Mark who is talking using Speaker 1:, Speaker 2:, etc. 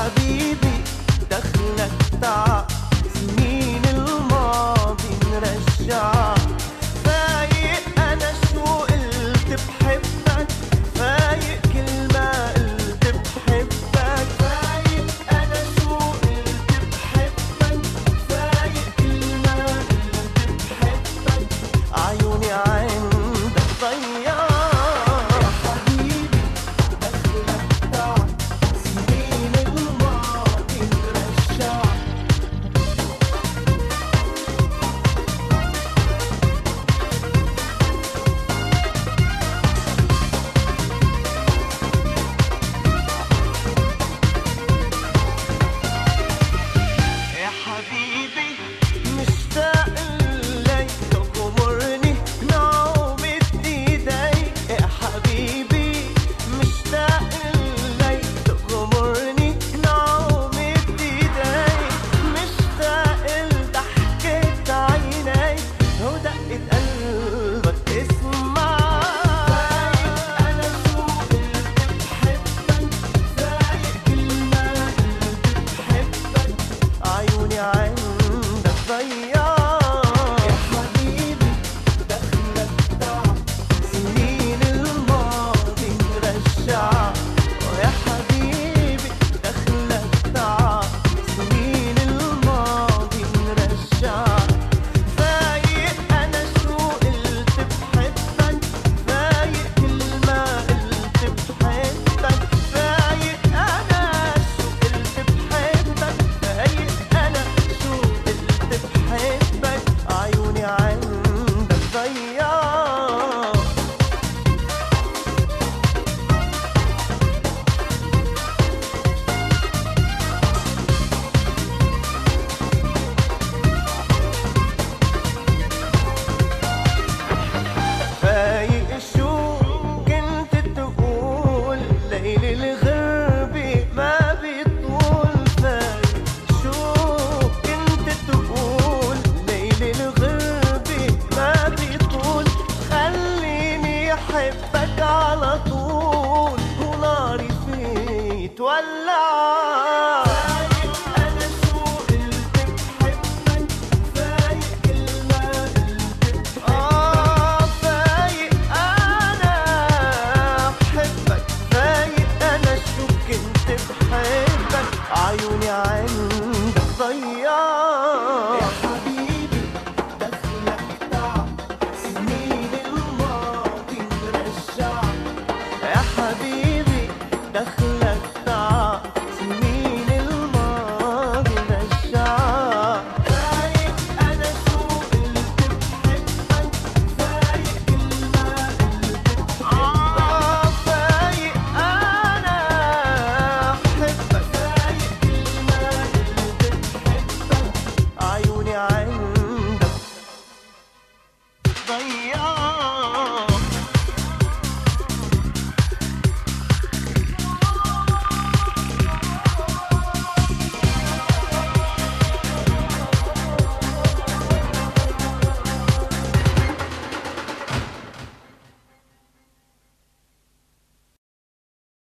Speaker 1: حبيبي دخلك تعال، سنين الماضي نرجع. فايق أنا شو قلت بحبك، فايق كل ما قلت بحبك. فايق أنا شو قلت بحبك، فايق كل ما قلت بحبك. عيوني عندك ضيعة يا حبيبي دخلك تعال، سنين الماضي نرجع. يا حبيبي مشتاق لك تغمرني نومة ايديك. يا حبيبي مشتاق لك تغمرني نومة ايديك. مشتاق لضحكة عينيك ودقة قلبك تسمع. فايق أنا شو قلت بحبك، فايق كل ما قلت بحبك. عيوني عندك ضيعة يا حبيبي دخلك تعال، سنين الماضي نرجع. يا حبيبي دخلك تعال، سنين الماضي نرجع. فايق أنا شو قلت بحبك، فايق كل ما قلت بحبك. فايق أنا شو قلت بحبك، فايق أنا شو قلت بحبك. عيوني عندك ضيعة. فايق شو كنت تقول، ليل الغربة ما بيطول. فايق شو كنت تقول، ليل الغربة ما بيطول. خليني أحبك على طول وناري فيه تولع. فايق أنا شو قلت بحبك، فايق كل ما قلت فايق أنا بحبك، فايق أنا شو كنت بحبك. عيوني عندك ضيعة يا حبيبي دخلك تعال، سنين الماضي نرجع. يا حبيبي دخلك تعال، سنين الماضي نرجع. فايق أنا شو قلت بحبك، فايق كل ما قلت بحبك. فايق أنا بحبك، فايق كل ما قلت بحبك. عيوني عندك ضيعة.